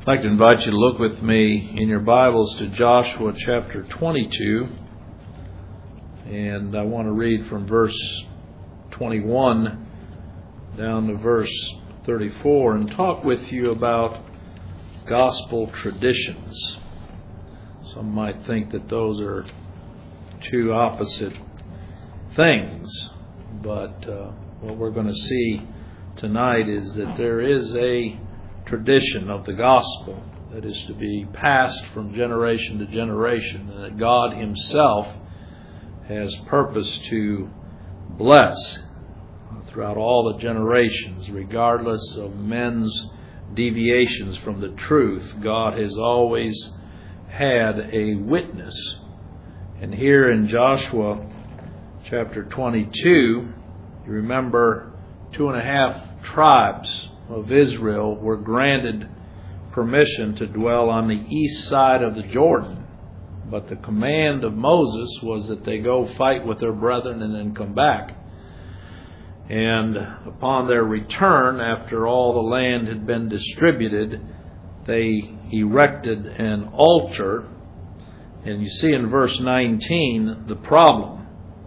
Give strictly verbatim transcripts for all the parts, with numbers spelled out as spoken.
I'd like to invite you to look with me in your Bibles to Joshua chapter twenty-two. And I want to read from verse twenty-one down to verse thirty-four and talk with you about gospel traditions. Some might think that those are two opposite things, but uh, what we're going to see tonight is that there is a tradition of the gospel that is to be passed from generation to generation, and that God Himself has purposed to bless throughout all the generations, regardless of men's deviations from the truth. God has always had a witness. And here in Joshua chapter twenty-two, you remember two and a half tribes of Israel were granted permission to dwell on the east side of the Jordan. But the command of Moses was that they go fight with their brethren and then come back. And upon their return, after all the land had been distributed, they erected an altar. And you see in verse nineteen the problem.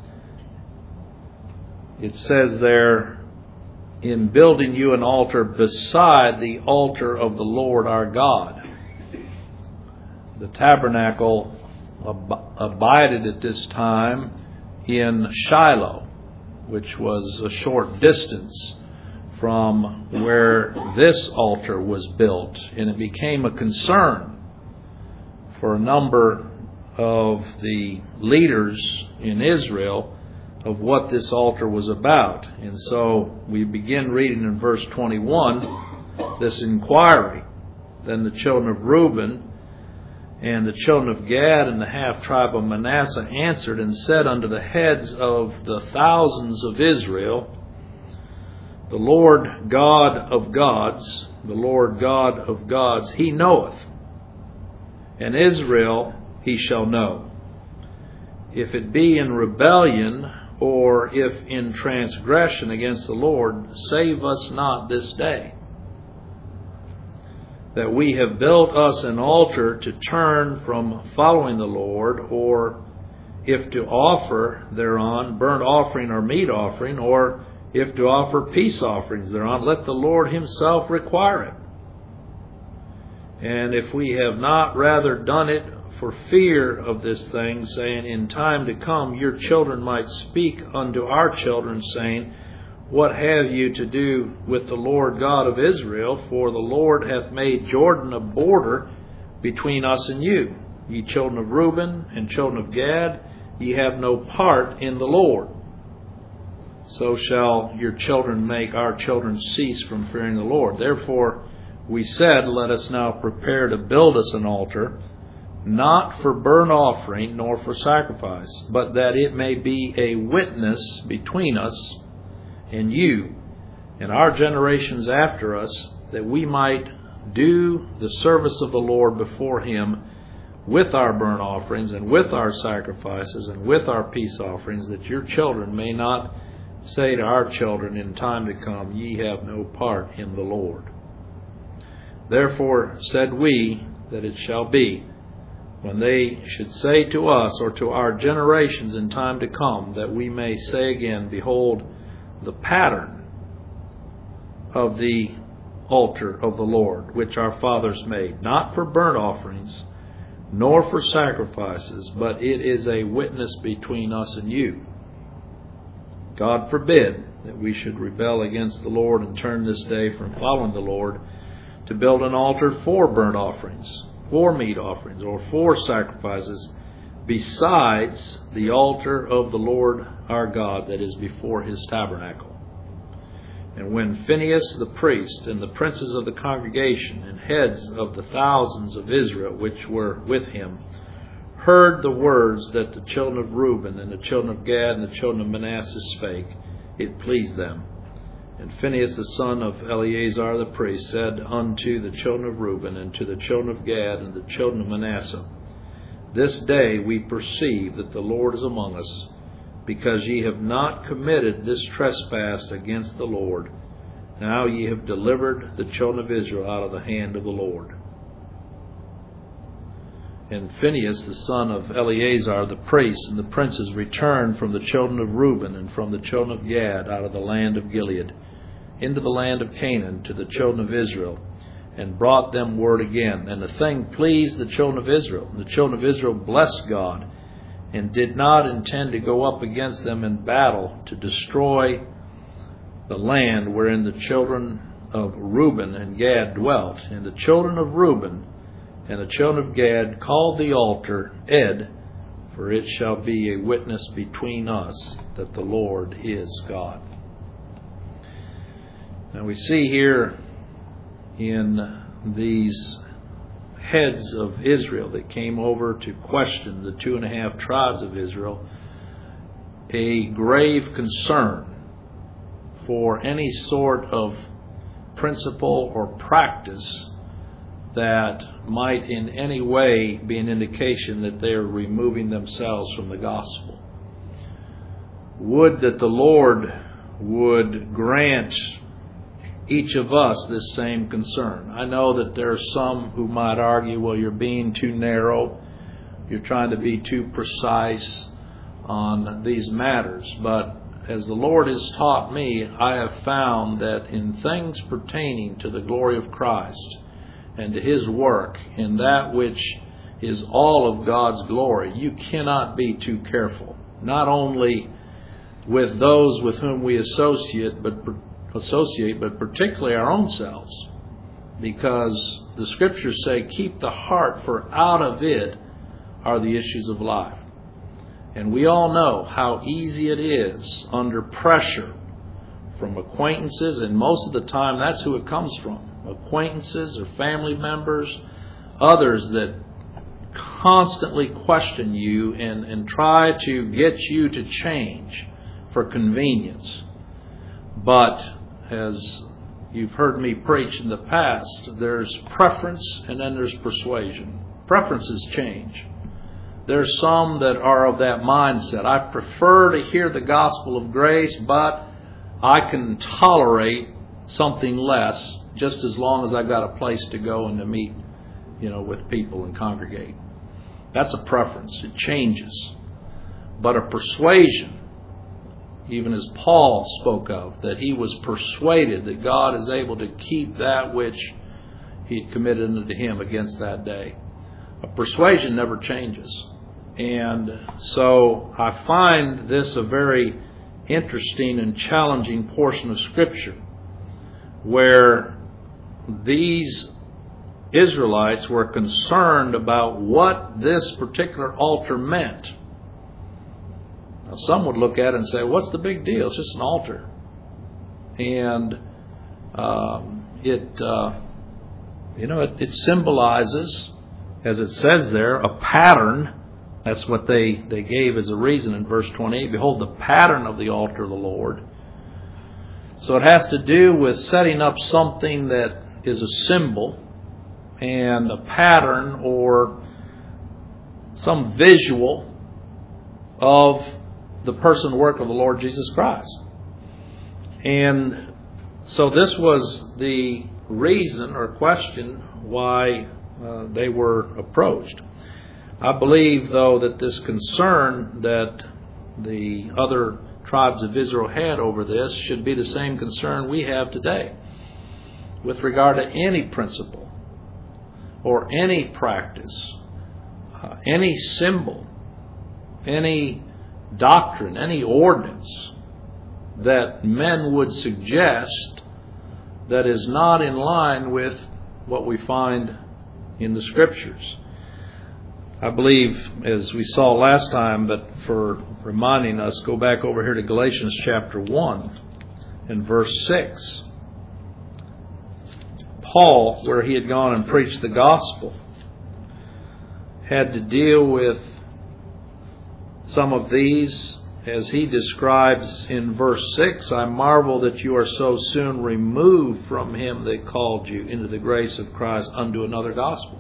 It says there, in building you an altar beside the altar of the Lord our God. The tabernacle ab- abided at this time in Shiloh, which was a short distance from where this altar was built. And it became a concern for a number of the leaders in Israel of what this altar was about. And so we begin reading in verse twenty-one this inquiry. Then the children of Reuben and the children of Gad and the half tribe of Manasseh answered and said unto the heads of the thousands of Israel, the Lord God of gods, the Lord God of gods, He knoweth, and Israel He shall know. If it be in rebellion, or if in transgression against the Lord, save us not this day, that we have built us an altar to turn from following the Lord, or if to offer thereon burnt offering or meat offering, or if to offer peace offerings thereon, let the Lord Himself require it. And if we have not rather done it for fear of this thing, saying, in time to come your children might speak unto our children, saying, what have you to do with the Lord God of Israel? For the Lord hath made Jordan a border between us and you. Ye children of Reuben and children of Gad, ye have no part in the Lord. So shall your children make our children cease from fearing the Lord. Therefore we said, let us now prepare to build us an altar, not for burnt offering nor for sacrifice, but that it may be a witness between us and you and our generations after us, that we might do the service of the Lord before Him with our burnt offerings and with our sacrifices and with our peace offerings, that your children may not say to our children in time to come, ye have no part in the Lord. Therefore said we, that it shall be, when they should say to us or to our generations in time to come, that we may say again, behold, the pattern of the altar of the Lord, which our fathers made, not for burnt offerings, nor for sacrifices, but it is a witness between us and you. God forbid that we should rebel against the Lord and turn this day from following the Lord to build an altar for burnt offerings, for meat offerings, or for sacrifices, besides the altar of the Lord our God that is before His tabernacle. And when Phinehas the priest and the princes of the congregation and heads of the thousands of Israel which were with him heard the words that the children of Reuben and the children of Gad and the children of Manasseh spake, it pleased them. And Phinehas the son of Eleazar the priest said unto the children of Reuben and to the children of Gad and the children of Manasseh, this day we perceive that the Lord is among us, because ye have not committed this trespass against the Lord. Now ye have delivered the children of Israel out of the hand of the Lord. And Phinehas, the son of Eleazar, the priest, and the princes returned from the children of Reuben and from the children of Gad out of the land of Gilead into the land of Canaan to the children of Israel, and brought them word again. And the thing pleased the children of Israel. And the children of Israel blessed God, and did not intend to go up against them in battle to destroy the land wherein the children of Reuben and Gad dwelt. And the children of Reuben and the children of Gad called the altar Ed, for it shall be a witness between us that the Lord is God. Now we see here in these heads of Israel that came over to question the two and a half tribes of Israel a grave concern for any sort of principle or practice that might in any way be an indication that they are removing themselves from the gospel. Would that the Lord would grant each of us this same concern. I know that there are some who might argue, well, you're being too narrow, you're trying to be too precise on these matters. But as the Lord has taught me, I have found that in things pertaining to the glory of Christ and to His work, in that which is all of God's glory, you cannot be too careful. Not only with those with whom we associate, but associate, but particularly our own selves, because the Scriptures say, "Keep the heart, for out of it are the issues of life." And we all know how easy it is under pressure from acquaintances, and most of the time that's who it comes from. Acquaintances or family members, others that constantly question you and, and try to get you to change for convenience. But as you've heard me preach in the past, there's preference and then there's persuasion. Preferences change. There's some that are of that mindset. I prefer to hear the gospel of grace, but I can tolerate something less just as long as I've got a place to go and to meet, you know, with people and congregate. That's a preference. It changes. But a persuasion, even as Paul spoke of, that he was persuaded that God is able to keep that which He had committed unto him against that day. A persuasion never changes. And so I find this a very interesting and challenging portion of Scripture, where these Israelites were concerned about what this particular altar meant. Now, some would look at it and say, what's the big deal? It's just an altar. And um, it, uh, you know, it, it symbolizes, as it says there, a pattern. That's what they, they gave as a reason in verse twenty-eight. Behold, the pattern of the altar of the Lord. So it has to do with setting up something that is a symbol and a pattern or some visual of the person and work of the Lord Jesus Christ. And so this was the reason or question why uh, they were approached. I believe, though, that this concern that the other tribes of Israel had over this should be the same concern we have today with regard to any principle or any practice, uh, any symbol, any doctrine, any ordinance that men would suggest that is not in line with what we find in the Scriptures. I believe, as we saw last time, but for reminding us, go back over here to Galatians chapter one and verse six. Paul, where he had gone and preached the gospel, had to deal with some of these, as he describes in verse six, I marvel that you are so soon removed from him that called you into the grace of Christ unto another gospel.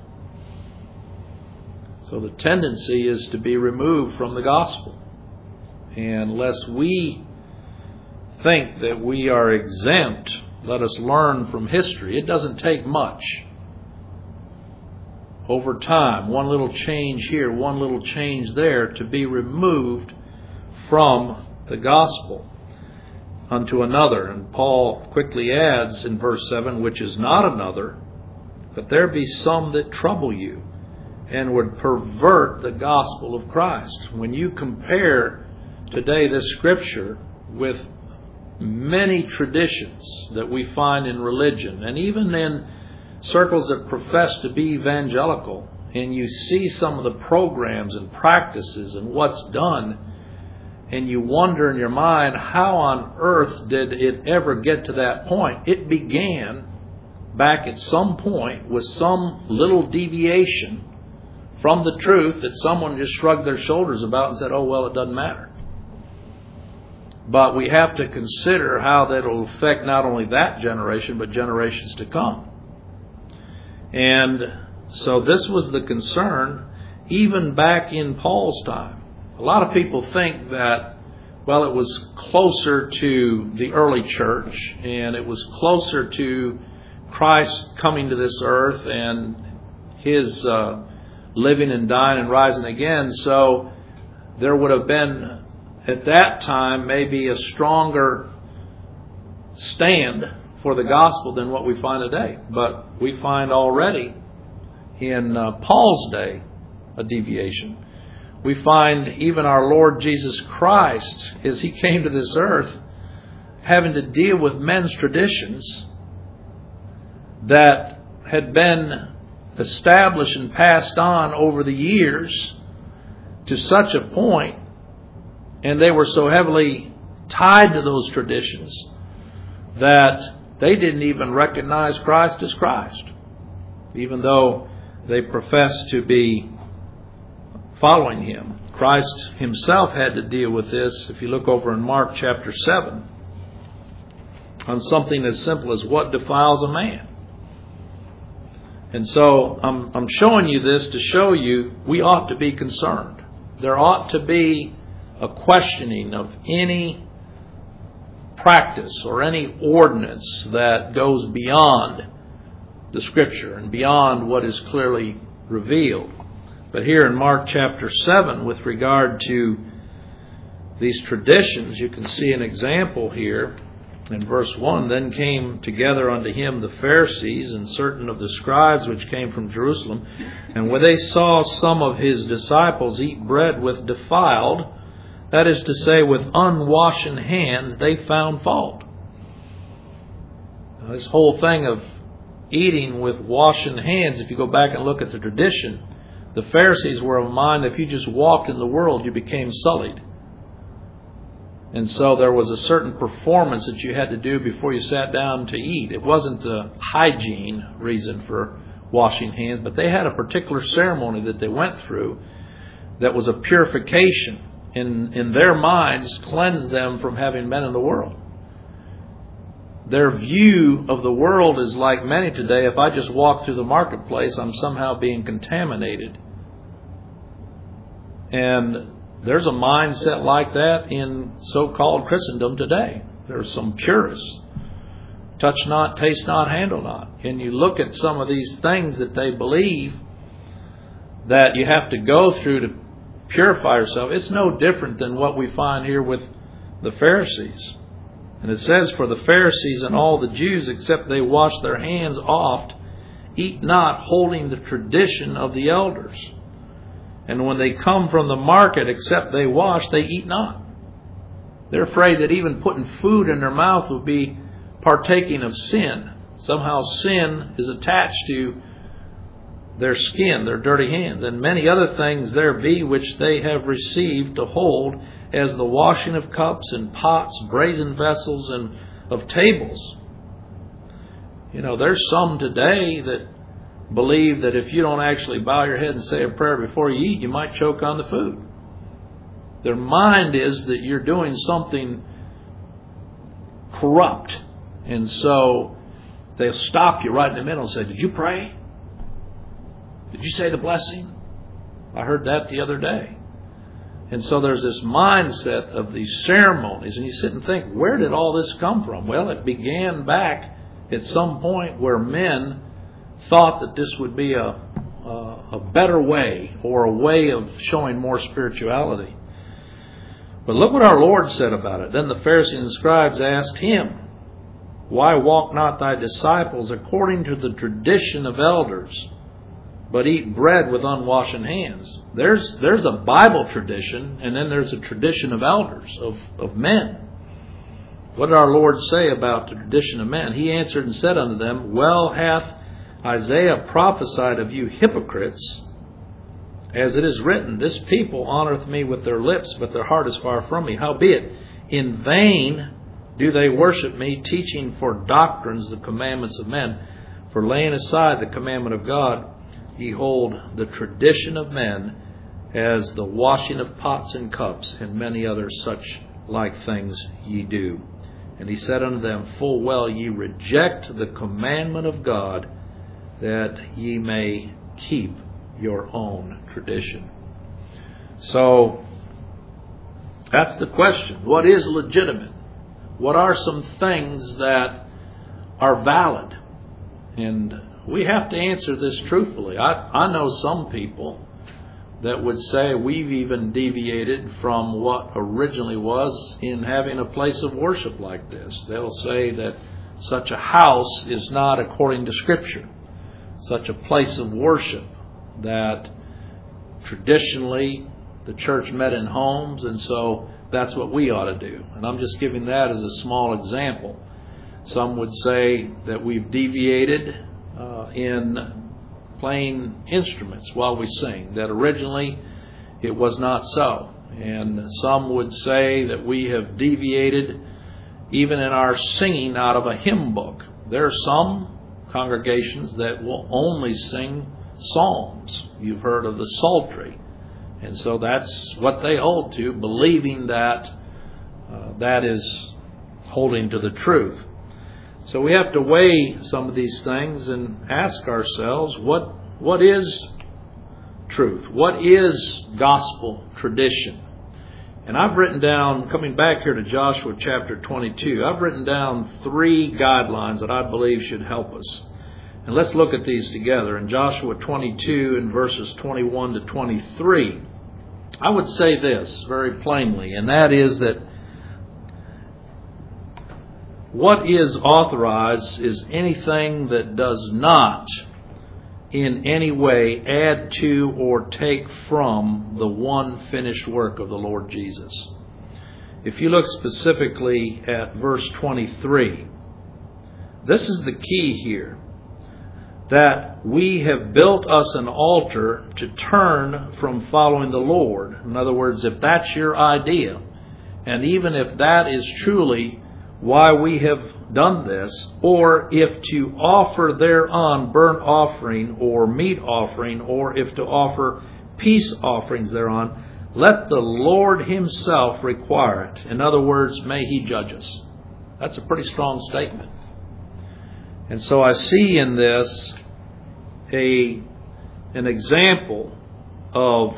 So the tendency is to be removed from the gospel. And lest we think that we are exempt, let us learn from history. It doesn't take much over time, one little change here, one little change there, to be removed from the gospel unto another. And Paul quickly adds in verse seven, which is not another, but there be some that trouble you and would pervert the gospel of Christ. When you compare today this scripture with many traditions that we find in religion, and even in circles that profess to be evangelical, and you see some of the programs and practices and what's done, and you wonder in your mind, how on earth did it ever get to that point? It began back at some point with some little deviation from the truth that someone just shrugged their shoulders about and said, oh, well, it doesn't matter. But we have to consider how that will affect not only that generation, but generations to come. And so this was the concern even back in Paul's time. A lot of people think that, well, it was closer to the early church, and it was closer to Christ coming to this earth and His uh, living and dying and rising again. So there would have been, at that time, maybe a stronger stand for the gospel than what we find today. But we find already in uh, Paul's day a deviation. We find even our Lord Jesus Christ, as He came to this earth, having to deal with men's traditions that had been established and passed on over the years to such a point, and they were so heavily tied to those traditions that they didn't even recognize Christ as Christ, even though they professed to be following Him. Christ Himself had to deal with this, if you look over in Mark chapter seven, on something as simple as what defiles a man. And so I'm, I'm showing you this to show you we ought to be concerned. There ought to be a questioning of any practice or any ordinance that goes beyond the Scripture and beyond what is clearly revealed. But here in Mark chapter seven, with regard to these traditions, you can see an example here. In verse one, then came together unto him the Pharisees and certain of the scribes which came from Jerusalem. And when they saw some of his disciples eat bread with defiled, that is to say, with unwashen hands, they found fault. Now, this whole thing of eating with washing hands, if you go back and look at the tradition, the Pharisees were of a mind that if you just walked in the world, you became sullied. And so there was a certain performance that you had to do before you sat down to eat. It wasn't a hygiene reason for washing hands, but they had a particular ceremony that they went through that was a purification in, in their minds, cleansed them from having been in the world. Their view of the world is like many today. If I just walk through the marketplace, I'm somehow being contaminated. And there's a mindset like that in so-called Christendom today. There's some purists. Touch not, taste not, handle not. And you look at some of these things that they believe that you have to go through to purify yourself. It's no different than what we find here with the Pharisees. And it says, for the Pharisees and all the Jews, except they wash their hands oft, eat not, holding the tradition of the elders. And when they come from the market, except they wash, they eat not. They're afraid that even putting food in their mouth will be partaking of sin. Somehow sin is attached to their skin, their dirty hands, and many other things there be which they have received to hold, as the washing of cups and pots, brazen vessels, and of tables. You know, there's some today that believe that if you don't actually bow your head and say a prayer before you eat, you might choke on the food. Their mind is that you're doing something corrupt. And so they'll stop you right in the middle and say, did you pray? Did you say the blessing? I heard that the other day. And so there's this mindset of these ceremonies. And you sit and think, where did all this come from? Well, it began back at some point where men thought that this would be a uh, a better way or a way of showing more spirituality. But look what our Lord said about it. Then the Pharisees and scribes asked him, "Why walk not thy disciples according to the tradition of elders, but eat bread with unwashed hands?" There's there's a Bible tradition, and then there's a tradition of elders, of, of men. What did our Lord say about the tradition of men? He answered and said unto them, "Well hath Isaiah prophesied of you hypocrites, as it is written, This people honoreth me with their lips, but their heart is far from me. Howbeit, in vain do they worship me, teaching for doctrines the commandments of men. For laying aside the commandment of God, ye hold the tradition of men, as the washing of pots and cups, and many other such like things ye do. And he said unto them, Full well ye reject the commandment of God, that ye may keep your own tradition." So, that's the question. What is legitimate? What are some things that are valid? And we have to answer this truthfully. I, I know some people that would say we've even deviated from what originally was in having a place of worship like this. They'll say that such a house is not according to Scripture. Such a place of worship, that traditionally the church met in homes, and so that's what we ought to do. And I'm just giving that as a small example. Some would say that we've deviated uh, in playing instruments while we sing, that originally it was not so. And some would say that we have deviated even in our singing out of a hymn book. There are some congregations that will only sing psalms. You've heard of the psaltery. And so that's what they hold to, believing that uh, that is holding to the truth. So we have to weigh some of these things and ask ourselves, what what is truth? What is gospel tradition? And I've written down, coming back here to Joshua chapter twenty-two, I've written down three guidelines that I believe should help us. And let's look at these together. In Joshua twenty-two, in verses twenty-one to twenty-three, I would say this very plainly, and that is that what is authorized is anything that does not in any way add to or take from the one finished work of the Lord Jesus. If you look specifically at verse twenty-three, this is the key here. That we have built us an altar to turn from following the Lord. In other words, if that's your idea, and even if that is truly why we have done this, or if to offer thereon burnt offering or meat offering, or if to offer peace offerings thereon, let the Lord himself require it. In other words, may he judge us. That's a pretty strong statement. And so I see in this a an example of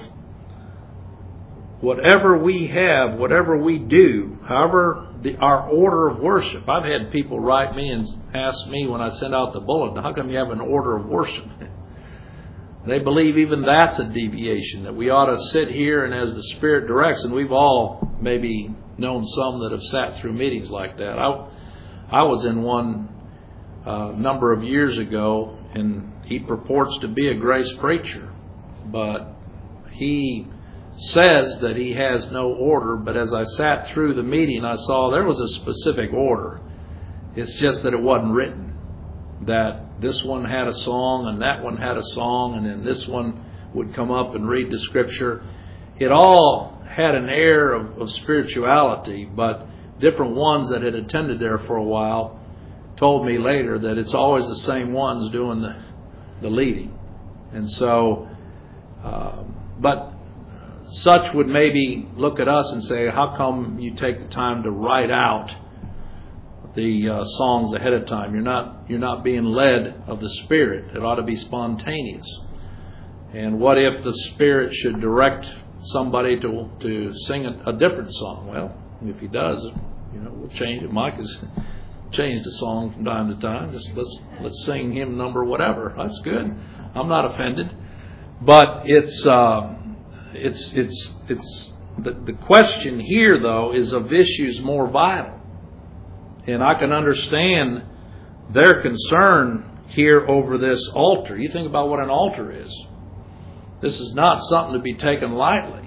whatever we have, whatever we do, however the, our order of worship. I've had people write me and ask me when I send out the bulletin, how come you have an order of worship? They believe even that's a deviation, that we ought to sit here and as the Spirit directs, and we've all maybe known some that have sat through meetings like that. I, I was in one a number of years ago, and he purports to be a grace preacher, but he says that he has no order. But as I sat through the meeting, I saw there was a specific order. It's just that it wasn't written, that this one had a song and that one had a song, and then this one would come up and read the scripture. It all had an air of, of spirituality, but different ones that had attended there for a while told me later that it's always the same ones doing the, the leading. And so, uh, but such would maybe look at us and say, how come you take the time to write out the uh, songs ahead of time? You're not you're not being led of the Spirit. It ought to be spontaneous. And what if the Spirit should direct somebody to to sing a, a different song? Well, if he does, you know, we'll change it. Mike has changed a song from time to time. Just let's let's sing hymn number whatever. That's good. I'm not offended. But it's uh, it's it's it's the, the question here, though, is of issues more vital. And I can understand their concern here over this altar. You think about what an altar is. This is not something to be taken lightly.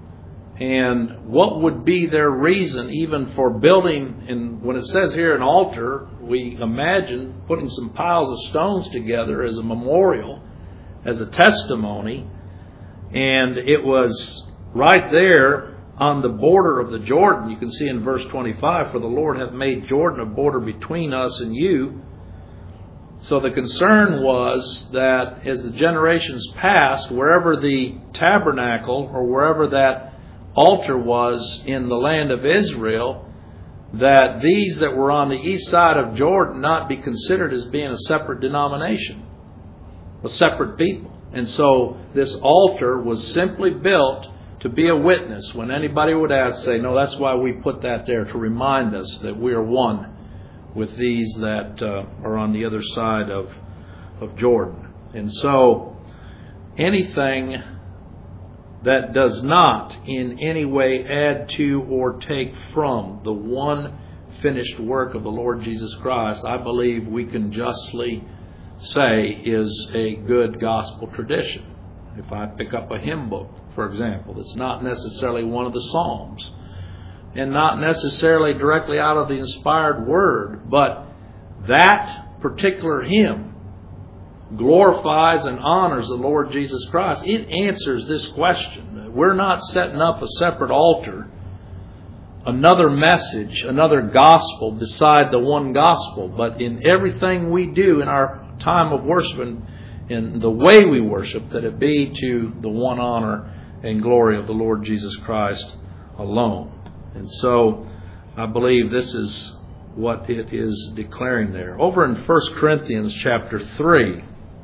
And what would be their reason even for building, and when it says here an altar, we imagine putting some piles of stones together as a memorial, as a testimony. And it was right there on the border of the Jordan. You can see in verse twenty-five, for the Lord hath made Jordan a border between us and you. So the concern was that as the generations passed, wherever the tabernacle or wherever that altar was in the land of Israel, that these that were on the east side of Jordan not be considered as being a separate denomination, a separate people. And so this altar was simply built to be a witness. When anybody would ask, say, no, that's why we put that there, to remind us that we are one with these that uh, are on the other side of, of Jordan. And so anything that does not in any way add to or take from the one finished work of the Lord Jesus Christ, I believe we can justly say is a good gospel tradition. If I pick up a hymn book, for example, that's not necessarily one of the Psalms and not necessarily directly out of the inspired word, but that particular hymn glorifies and honors the Lord Jesus Christ, it answers this question. We're not setting up a separate altar, another message, another gospel beside the one gospel. But in everything we do in our time of worship and in the way we worship, that it be to the one honor and glory of the Lord Jesus Christ alone. And so I believe this is what it is declaring there. Over in First Corinthians chapter three,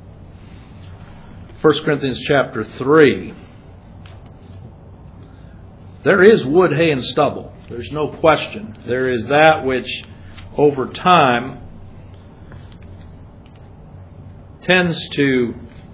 First Corinthians chapter three, there is wood, hay, and stubble. There's no question. There is that which over time tends to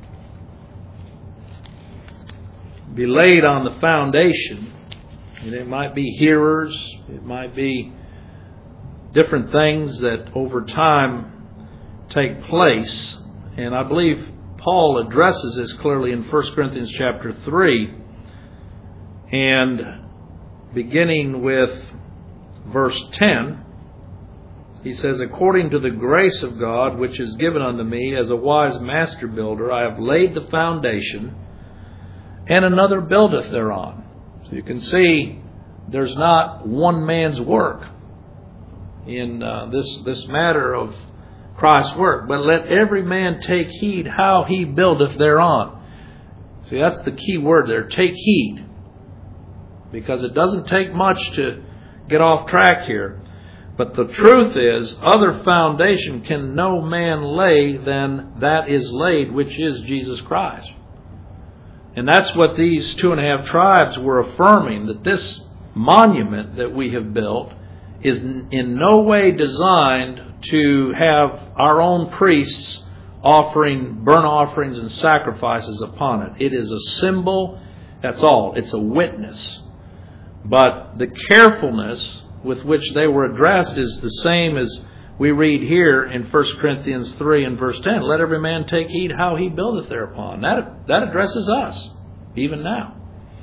be laid on the foundation. And it might be hearers, it might be different things that over time take place. And I believe Paul addresses this clearly in First Corinthians chapter three, and beginning with verse ten, he says, according to the grace of God which is given unto me as a wise master builder, I have laid the foundation, and another buildeth thereon. So you can see there's not one man's work in uh, this, this matter of Christ's work, but let every man take heed how he buildeth thereon. See, that's the key word there, take heed. Because it doesn't take much to get off track here. But the truth is, other foundation can no man lay than that is laid, which is Jesus Christ. And that's what these two and a half tribes were affirming, that this monument that we have built is in no way designed to have our own priests offering burnt offerings and sacrifices upon it. It is a symbol, that's all. It's a witness. But the carefulness with which they were addressed is the same as we read here in First Corinthians three and verse ten. Let every man take heed how he buildeth thereupon. That, that addresses us, even now.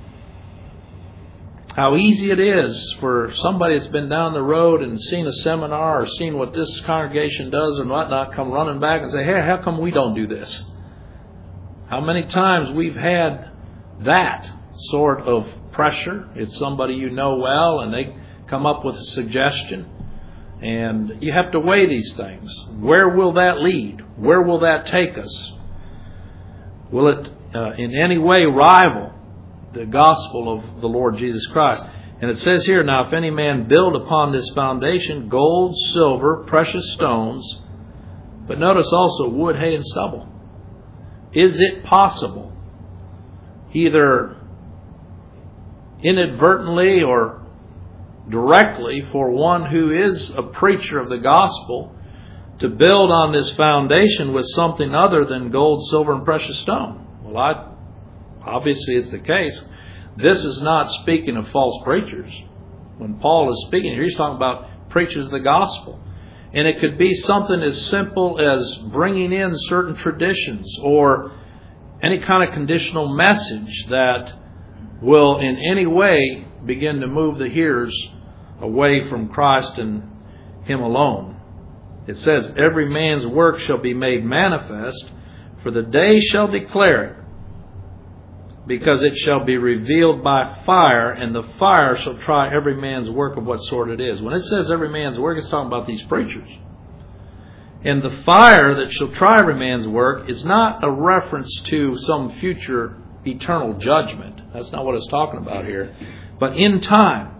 How easy it is for somebody that's been down the road and seen a seminar or seen what this congregation does and whatnot come running back and say, hey, how come we don't do this? How many times we've had that sort of pressure. It's somebody you know well and they come up with a suggestion. And you have to weigh these things. Where will that lead? Where will that take us? Will it uh, in any way rival the gospel of the Lord Jesus Christ? And it says here, now if any man build upon this foundation gold, silver, precious stones, but notice also wood, hay, and stubble. Is it possible, either inadvertently or directly, for one who is a preacher of the gospel to build on this foundation with something other than gold, silver, and precious stone? Well, I obviously it's the case. This is not speaking of false preachers. When Paul is speaking here, he's talking about preachers of the gospel. And it could be something as simple as bringing in certain traditions or any kind of conditional message that will in any way begin to move the hearers away from Christ and Him alone. It says, every man's work shall be made manifest, for the day shall declare it, because it shall be revealed by fire, and the fire shall try every man's work of what sort it is. When it says every man's work, it's talking about these preachers. And the fire that shall try every man's work is not a reference to some future eternal judgment. That's not what it's talking about here. But in time,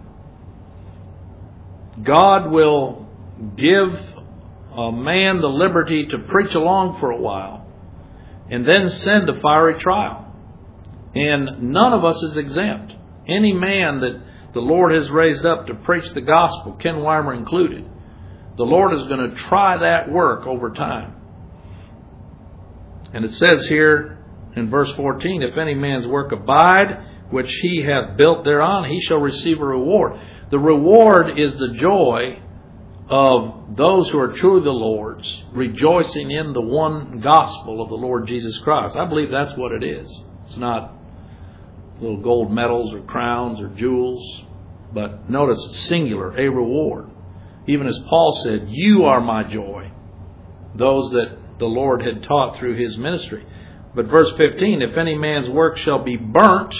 God will give a man the liberty to preach along for a while and then send a fiery trial. And none of us is exempt. Any man that the Lord has raised up to preach the gospel, Ken Weimer included, the Lord is going to try that work over time. And it says here in verse fourteen, if any man's work abide, which he hath built thereon, he shall receive a reward. The reward is the joy of those who are truly the Lord's, rejoicing in the one gospel of the Lord Jesus Christ. I believe that's what it is. It's not little gold medals or crowns or jewels, but notice it's singular, a reward. Even as Paul said, you are my joy, those that the Lord had taught through His ministry. But verse fifteen, if any man's work shall be burnt,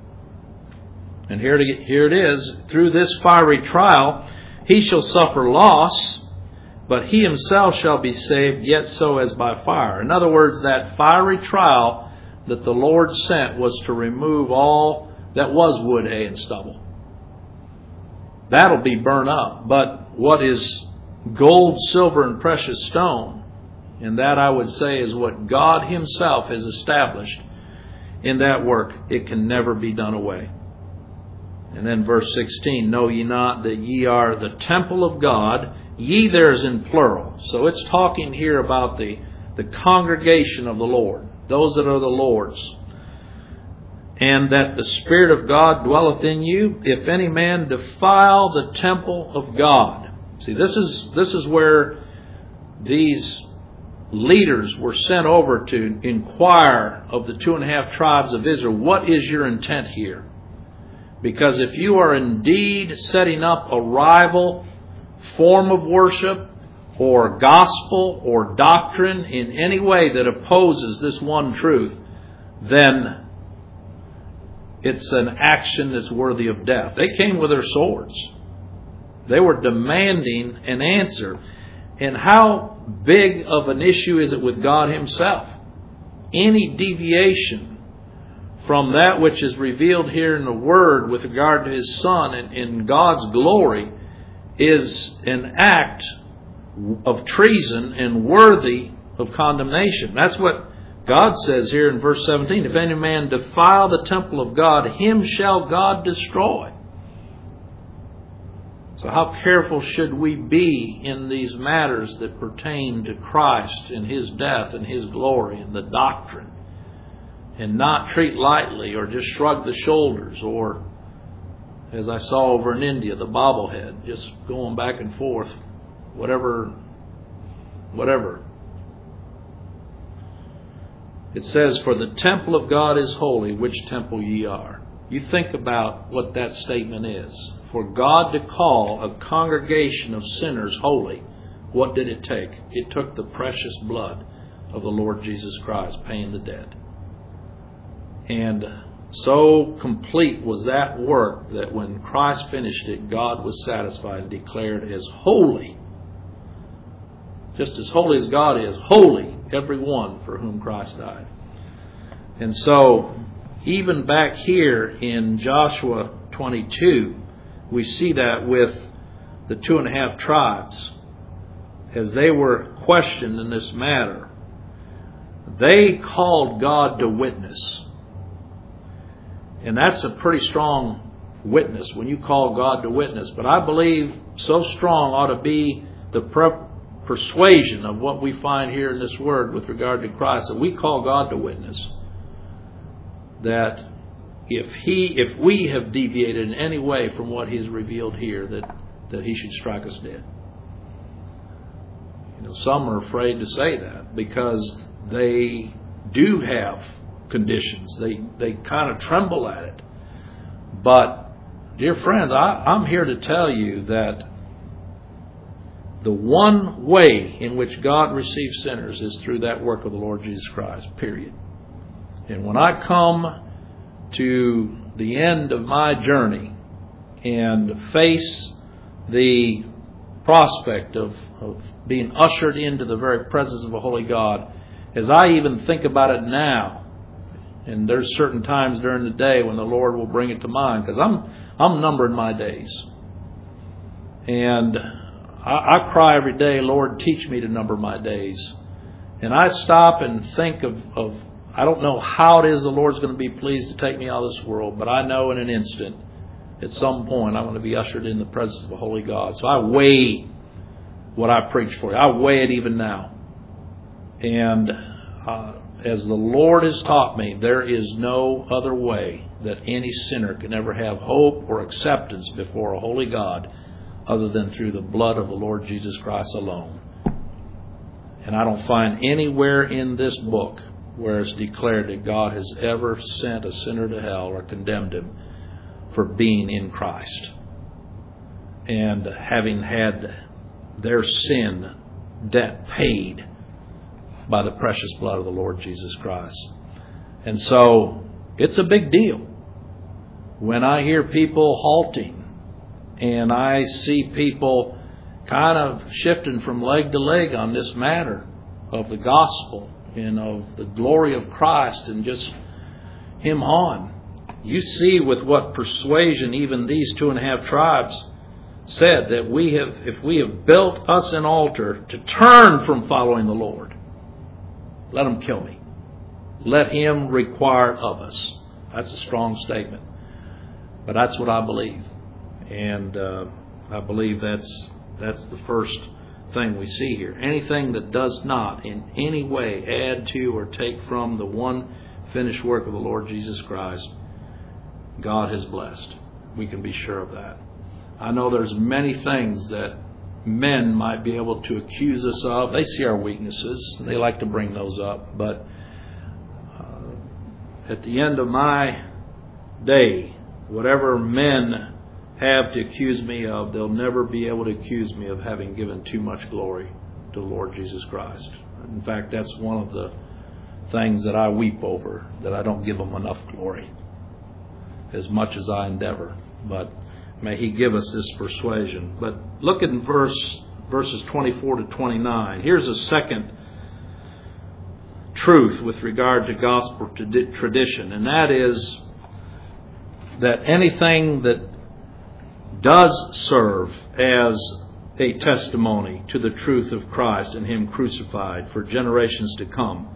and here it, here it is, through this fiery trial, he shall suffer loss, but he himself shall be saved, yet so as by fire. In other words, that fiery trial that the Lord sent was to remove all that was wood, hay, and stubble. That'll be burned up. But what is gold, silver, and precious stone, and that I would say is what God Himself has established in that work, it can never be done away. And then verse sixteen, know ye not that ye are the temple of God? Ye there is in plural. So it's talking here about the, the congregation of the Lord, those that are the Lord's. And that the Spirit of God dwelleth in you, if any man defile the temple of God. See, this is this is where these leaders were sent over to inquire of the two and a half tribes of Israel, what is your intent here? Because if you are indeed setting up a rival form of worship or gospel or doctrine in any way that opposes this one truth, then it's an action that's worthy of death. They came with their swords. They were demanding an answer. And how big of an issue is it with God Himself? Any deviation from that which is revealed here in the Word with regard to His Son and in God's glory is an act of treason and worthy of condemnation. That's what God says here in verse seventeen. If any man defile the temple of God, him shall God destroy. So how careful should we be in these matters that pertain to Christ and His death and His glory and the doctrine, and not treat lightly or just shrug the shoulders, or, as I saw over in India, the bobblehead, just going back and forth, whatever, whatever. It says, for the temple of God is holy, which temple ye are. You think about what that statement is. For God to call a congregation of sinners holy, what did it take? It took the precious blood of the Lord Jesus Christ paying the debt. And so complete was that work that when Christ finished it, God was satisfied and declared as holy. Just as holy as God is, holy every one for whom Christ died. And so, even back here in Joshua twenty-two, we see that with the two and a half tribes. As they were questioned in this matter, they called God to witness. And that's a pretty strong witness when you call God to witness. But I believe so strong ought to be the pre- persuasion of what we find here in this word with regard to Christ, that we call God to witness, that if he, if we have deviated in any way from what He's revealed here, that, that He should strike us dead. You know, some are afraid to say that because they do have conditions. They they kind of tremble at it. But, dear friends, I, I'm here to tell you that the one way in which God receives sinners is through that work of the Lord Jesus Christ, period. And when I come to the end of my journey and face the prospect of, of being ushered into the very presence of a holy God, as I even think about it now, and there's certain times during the day when the Lord will bring it to mind, because I'm I'm numbering my days. And I, I cry every day, Lord, teach me to number my days. And I stop and think of, of, I don't know how it is the Lord's going to be pleased to take me out of this world, but I know in an instant, at some point, I'm going to be ushered in the presence of a holy God. So I weigh what I preach for you. I weigh it even now. And uh, as the Lord has taught me, there is no other way that any sinner can ever have hope or acceptance before a holy God other than through the blood of the Lord Jesus Christ alone. And I don't find anywhere in this book where it's declared that God has ever sent a sinner to hell or condemned him for being in Christ and having had their sin debt paid by the precious blood of the Lord Jesus Christ. And so it's a big deal when I hear people halting and I see people kind of shifting from leg to leg on this matter of the gospel and of the glory of Christ and just Him on. You see with what persuasion even these two and a half tribes said that we have, if we have built us an altar to turn from following the Lord, let Him kill me. Let Him require it of us. That's a strong statement. But that's what I believe. And uh, I believe that's that's the first thing we see here. Anything that does not in any way add to or take from the one finished work of the Lord Jesus Christ, God has blessed. We can be sure of that. I know there's many things that men might be able to accuse us of. They see our weaknesses, and they like to bring those up. But uh, at the end of my day, whatever men have to accuse me of, they'll never be able to accuse me of having given too much glory to the Lord Jesus Christ. In fact, that's one of the things that I weep over, that I don't give Him enough glory as much as I endeavor. But may He give us this persuasion. But look at verse verses twenty-four to twenty-nine. Here's a second truth with regard to gospel tradition, and that is that anything that does serve as a testimony to the truth of Christ and Him crucified for generations to come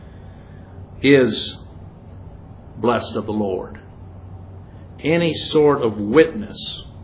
is blessed of the Lord. Any sort of witness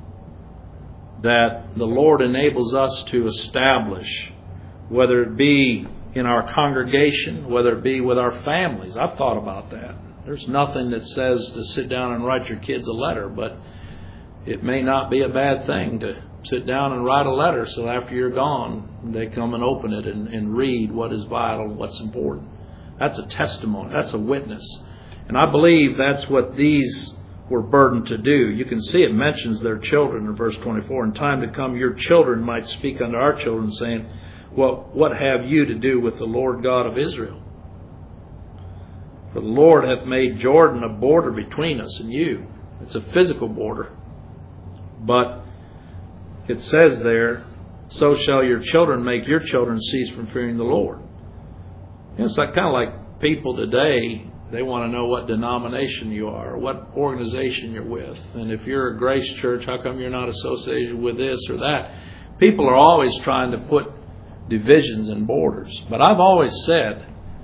that the Lord enables us to establish, whether it be in our congregation, whether it be with our families. I've thought about that. There's nothing that says to sit down and write your kids a letter, but it may not be a bad thing to sit down and write a letter so after you're gone, they come and open it and, and read what is vital, what's important. That's a testimony. That's a witness. And I believe that's what these were burdened to do. You can see it mentions their children in verse twenty-four. In time to come, your children might speak unto our children, saying, well, what have you to do with the Lord God of Israel? For the Lord hath made Jordan a border between us and you. It's a physical border. But it says there, so shall your children make your children cease from fearing the Lord. You know, it's like kind of like people today, they want to know what denomination you are, or what organization you're with. And if you're a Grace Church, how come you're not associated with this or that? People are always trying to put divisions and borders. But I've always said,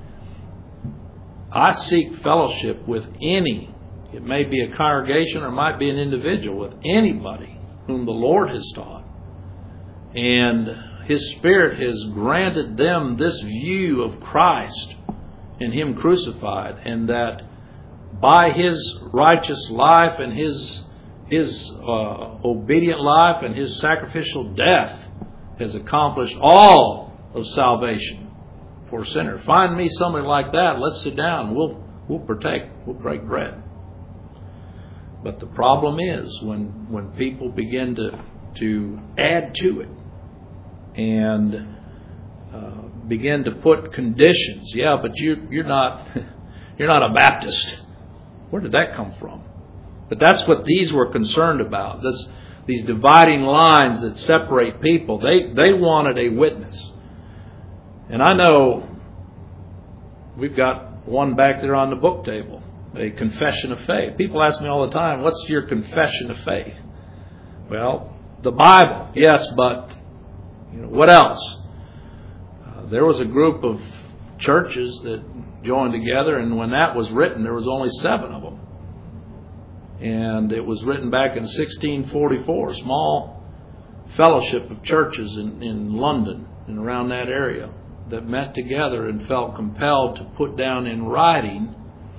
I seek fellowship with any. It may be a congregation or it might be an individual, with anybody whom the Lord has taught. And His Spirit has granted them this view of Christ and Him crucified, and that by His righteous life and His His uh, obedient life and His sacrificial death has accomplished all of salvation for sinners. Find me somebody like that. Let's sit down. We'll we'll partake. We'll break bread. But the problem is when when people begin to to add to it and uh, begin to put conditions. Yeah, but you you're not you're not a Baptist. Where did that come from? But that's what these were concerned about. This these dividing lines that separate people. They they wanted a witness. And I know we've got one back there on the book table, a confession of faith. People ask me all the time, what's your confession of faith? Well, the Bible, yes, but you know, what else? Uh, there was a group of churches that joined together, and when that was written, there was only seven of them. And it was written back in sixteen forty-four, a small fellowship of churches in, in London and around that area that met together and felt compelled to put down in writing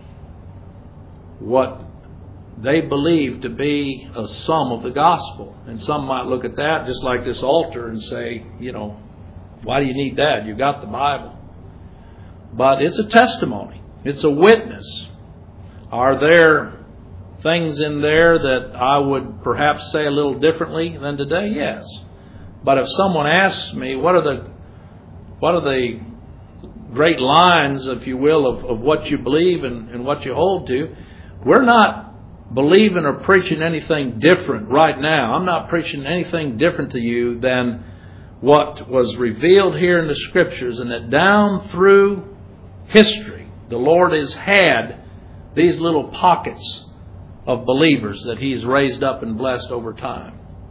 what they believed to be a sum of the gospel. And some might look at that just like this altar and say, you know, why do you need that? You got the Bible. But it's a testimony. It's a witness. Are there things in there that I would perhaps say a little differently than today? Yes. But if someone asks me, what are the what are the great lines, if you will, of, of what you believe and, and what you hold to, we're not believing or preaching anything different right now. I'm not preaching anything different to you than what was revealed here in the Scriptures, and that down through history, the Lord has had these little pockets of believers that He's raised up and blessed over time.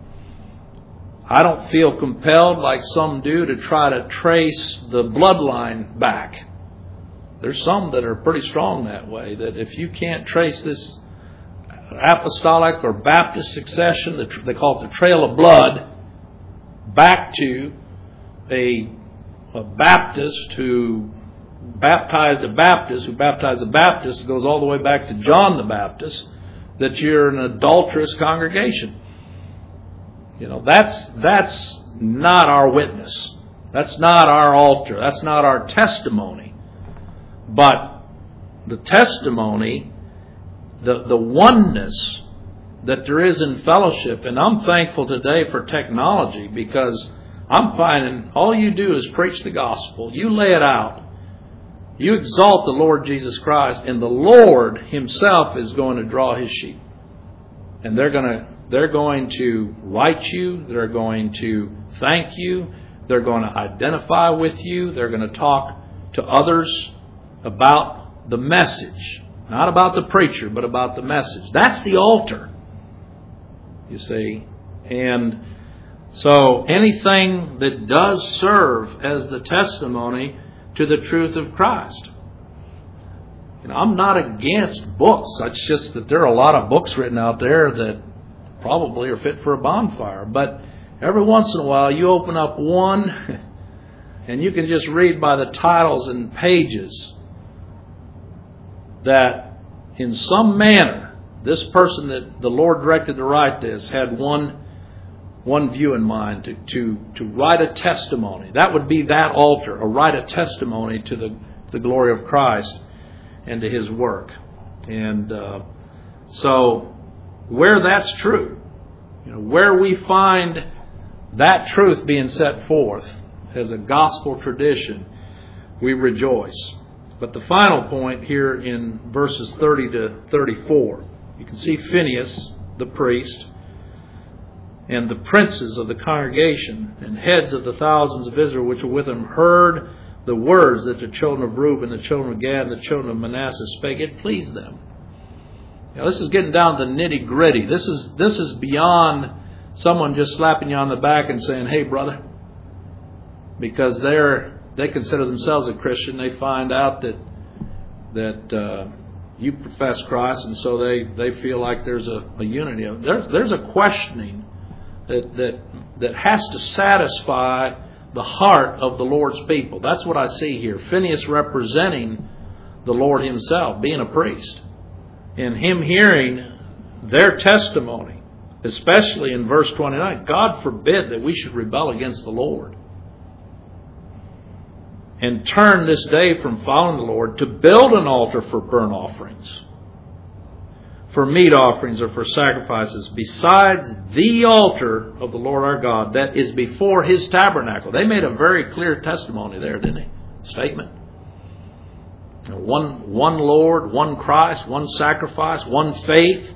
I don't feel compelled, like some do, to try to trace the bloodline back. There's some that are pretty strong that way, that if you can't trace this apostolic or Baptist succession, they call it the trail of blood, back to a, a Baptist who baptized a Baptist, who baptized a Baptist, it goes all the way back to John the Baptist, that you're an adulterous congregation. You know, that's that's not our witness. That's not our altar. That's not our testimony. But the testimony, the, the oneness that there is in fellowship, and I'm thankful today for technology, because I'm finding all you do is preach the gospel. You lay it out. You exalt the Lord Jesus Christ, and the Lord Himself is going to draw His sheep. And they're going to they're going to write you. They're going to thank you. They're going to identify with you. They're going to talk to others about the message. Not about the preacher, but about the message. That's the altar, you see. And so anything that does serve as the testimony to the truth of Christ. You know, I'm not against books. It's just that there are a lot of books written out there that probably are fit for a bonfire. But every once in a while you open up one and you can just read by the titles and pages that in some manner this person that the Lord directed to write this had one one view in mind, to, to, to write a testimony. That would be that altar, or write a testimony to the, the glory of Christ and to His work. And uh, so where that's true, you know, where we find that truth being set forth as a gospel tradition, we rejoice. But the final point here in verses thirty to thirty-four, you can see Phinehas, the priest, and the princes of the congregation and heads of the thousands of Israel which were with him heard the words that the children of Reuben, the children of Gad, and the children of Manasseh spake. It pleased them. Now, this is getting down to the nitty gritty. This is this is beyond someone just slapping you on the back and saying, "Hey, brother," because they're they consider themselves a Christian. They find out that that uh, you profess Christ, and so they, they feel like there's a, a unity. There's there's a questioning that that that has to satisfy the heart of the Lord's people. That's what I see here. Phinehas representing the Lord Himself, being a priest. and him hearing their testimony, especially in verse twenty-nine. God forbid that we should rebel against the Lord and turn this day from following the Lord to build an altar for burnt offerings, for meat offerings, or for sacrifices, besides the altar of the Lord our God that is before His tabernacle. They made a very clear testimony there, didn't they? Statement. One, one Lord, one Christ, one sacrifice, one faith.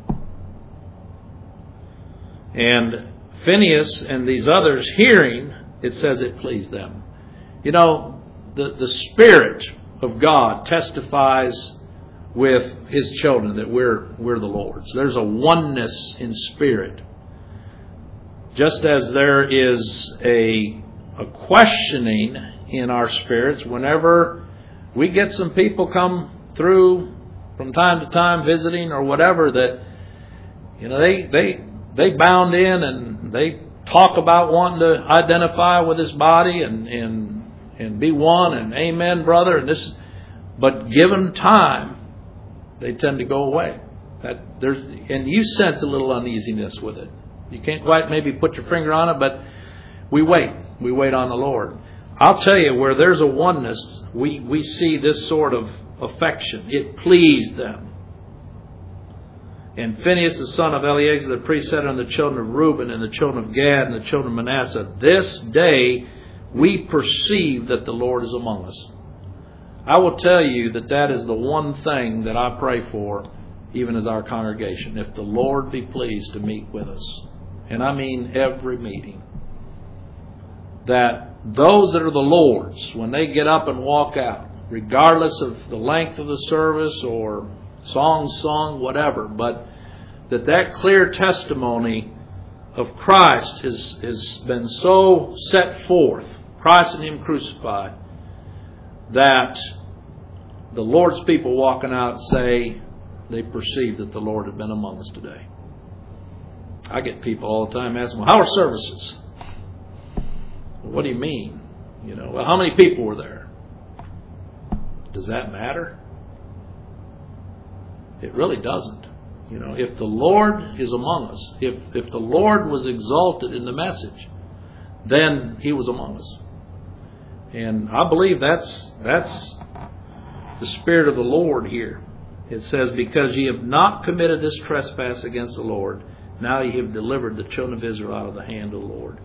And Phinehas and these others hearing, it says it pleased them. You know, the, the Spirit of God testifies with His children that we're we're the Lord's. There's a oneness in spirit. Just as there is a, a questioning in our spirits whenever we get some people come through from time to time visiting or whatever, that, you know, they they they bound in and they talk about wanting to identify with His body and and and be one and amen, brother, and this, but given time, they tend to go away. That there's and you sense a little uneasiness with it. You can't quite maybe put your finger on it, but we wait. We wait on the Lord. I'll tell you, where there's a oneness, we, we see this sort of affection. It pleased them. And Phinehas, the son of Eleazar the priest, said unto the children of Reuben and the children of Gad and the children of Manasseh, this day we perceive that the Lord is among us. I will tell you that that is the one thing that I pray for, even as our congregation. If the Lord be pleased to meet with us, and I mean every meeting, that those that are the Lord's, when they get up and walk out, regardless of the length of the service or song sung, whatever, but that that clear testimony of Christ has, has been so set forth, Christ and Him crucified, that the Lord's people walking out say they perceive that the Lord had been among us today. I get people all the time asking, well, how are services? Well, what do you mean? You know, well, how many people were there? Does that matter? It really doesn't. You know, if the Lord is among us, if if the Lord was exalted in the message, then He was among us. And I believe that's that's the Spirit of the Lord here. It says, because ye have not committed this trespass against the Lord, now ye have delivered the children of Israel out of the hand of the Lord.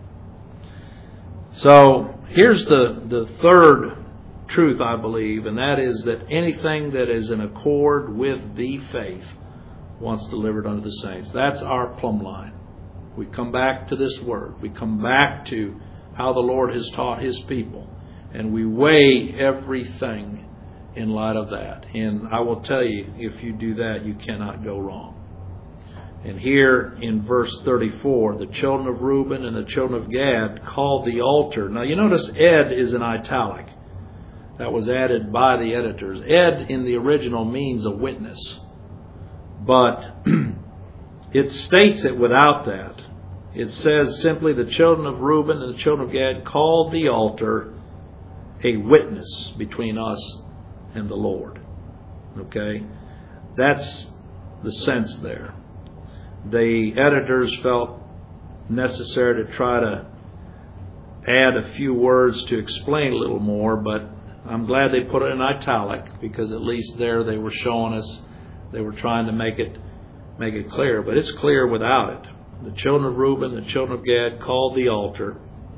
So here's the, the third truth, I believe, and that is that anything that is in accord with the faith once delivered unto the saints. That's our plumb line. We come back to this word. We come back to how the Lord has taught His people. And we weigh everything in light of that. And I will tell you, if you do that, you cannot go wrong. And here in verse thirty-four, the children of Reuben and the children of Gad called the altar. Now you notice Ed is in italic. That was added by the editors. Ed in the original means a witness. But it states it without that. It says simply, the children of Reuben and the children of Gad called the altar a witness between us and the Lord. Okay? That's the sense there. The editors felt necessary to try to add a few words to explain a little more, but I'm glad they put it in italic, because at least there they were showing us, they were trying to make it make it clear, but it's clear without it. The children of Reuben, the children of Gad called the altar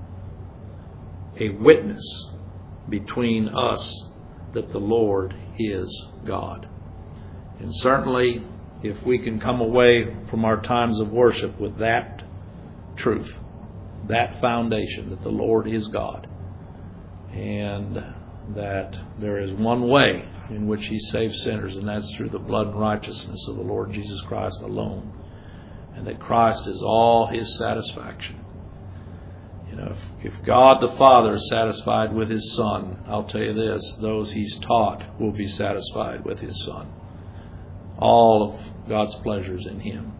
a witness between us that the Lord is God. And certainly, if we can come away from our times of worship with that truth, that foundation, that the Lord is God, and that there is one way in which He saves sinners, and that's through the blood and righteousness of the Lord Jesus Christ alone, and that Christ is all His satisfaction. You know, if, if God the Father is satisfied with His Son, I'll tell you this, those He's taught will be satisfied with His Son. All of God's pleasures in Him.